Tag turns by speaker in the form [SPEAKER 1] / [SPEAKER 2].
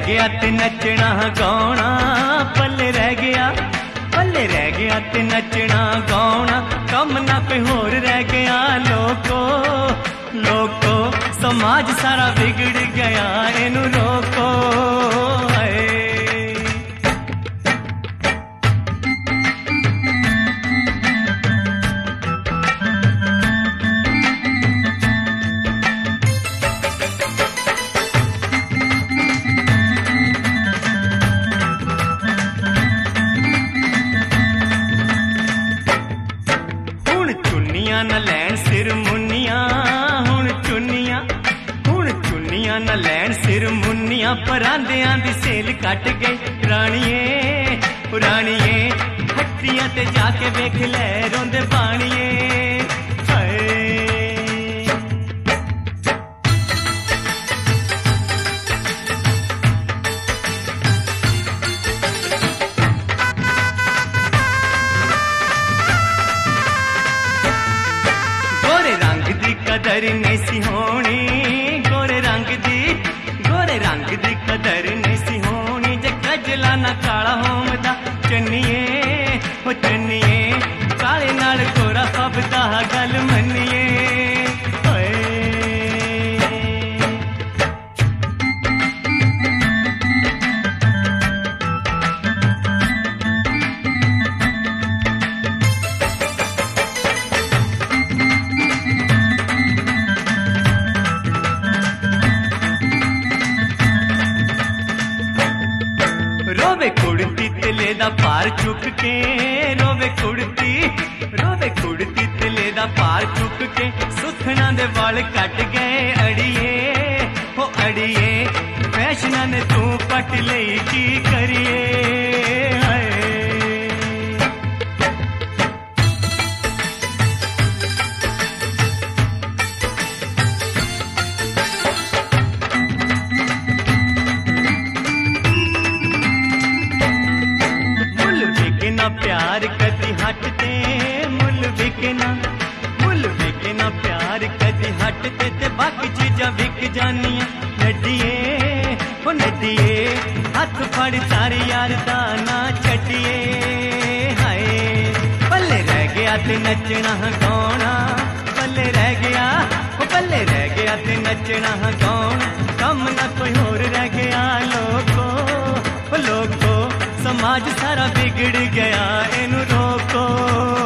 [SPEAKER 1] गया ते नचना गाना, पल्ले रह गया ते नचना गाना, कम ना कोई होर रह गया। लोको लोको समाज सारा बिगड़ गया, इनू रोको। न लैन सिर मुन्नियां, हुण चुन्नियां न लैन सिर मुन्नियां, परांदियां दी सेल कट गई। राणिए हट्टियां ते जाके वेख लै रोंदे पानिए। कदर नहीं सी होनी, गोरे रंग दी कदर नहीं सी होनी, जे कजला ना काला होमदा। चन्निए काले नाल गोरा फबदा, गल मन्निए। रोवे कुड़ती तिले दा पार चुक के, रोवे कुड़ती तिले दा पार चुक के, सुखना दे वाल कट गए। अड़िए फैशना ने तू पट लई, की करिए। प्यार कदी हटते मुल विकना प्यार कदी हटते, ते बाकी चीजां विक जानियां। नड्डिए हथ फड़ तारे यार दा ना छड्डिए। हाय पल्ले रह गया ते नचना गाना, पल्ले रह गया ते नचना गाना, कम ना कोई होर रह गया। लोको समाज सारा बिगड़ गया, इनू रोको।